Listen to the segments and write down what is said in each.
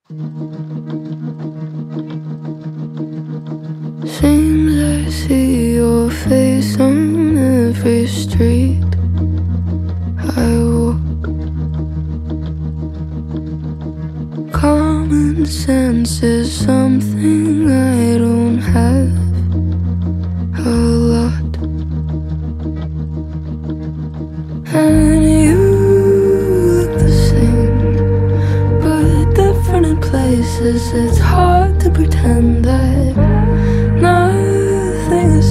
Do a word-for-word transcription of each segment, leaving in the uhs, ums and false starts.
Seems I see your face on every street I walk. Common sense is something I don't have a lot. And you look the same, but different in places. It's hard to pretend that nothing has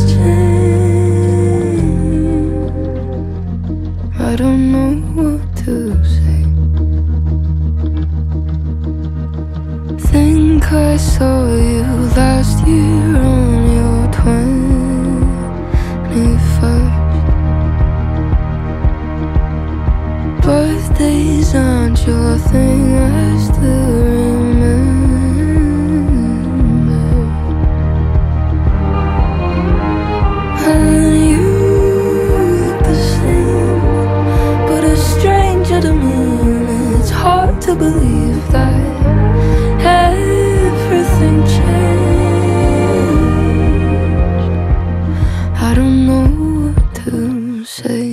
changed. I don't know what to say. Think I saw you last year on your twenty-first. Birthdays aren't your thing, I still remember. And you look the same, but a stranger to me. It's hard to believe that everything changed. I don't know what to say.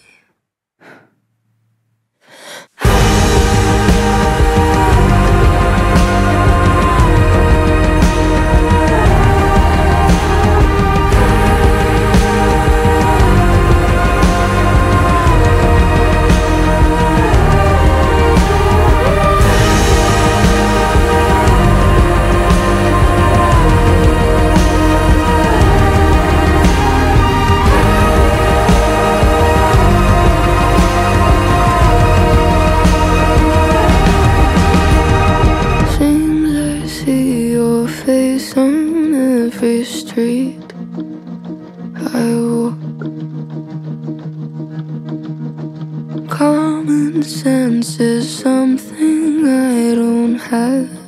Face on every street I walk. Common sense is something I don't have